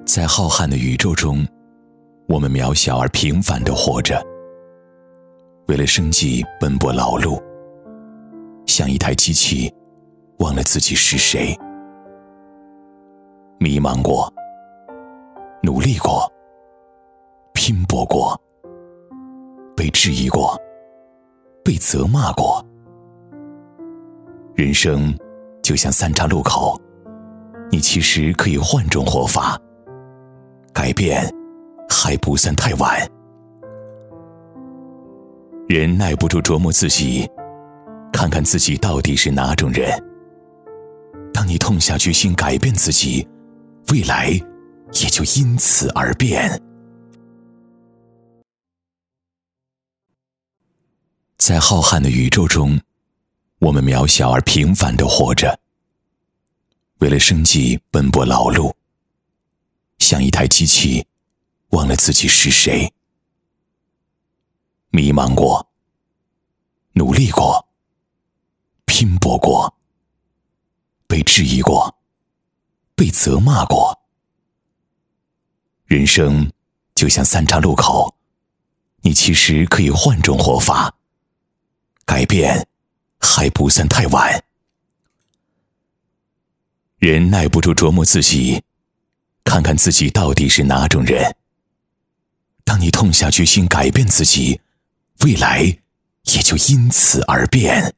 在浩瀚的宇宙中，我们渺小而平凡地活着，为了生计奔波劳碌，像一台机器，忘了自己是谁。迷茫过，努力过，拼搏过，被质疑过，被责骂过。人生就像三岔路口，你其实可以换种活法，改变还不算太晚。人耐不住琢磨自己，看看自己到底是哪种人。当你痛下决心改变自己，未来也就因此而变。在浩瀚的宇宙中，我们渺小而平凡地活着，为了生计奔波劳碌，像一台机器，忘了自己是谁。迷茫过，努力过，拼搏过，被质疑过，被责骂过。人生就像三岔路口，你其实可以换种活法，改变还不算太晚。人耐不住琢磨自己，看看自己到底是哪种人。当你痛下决心改变自己，未来也就因此而变。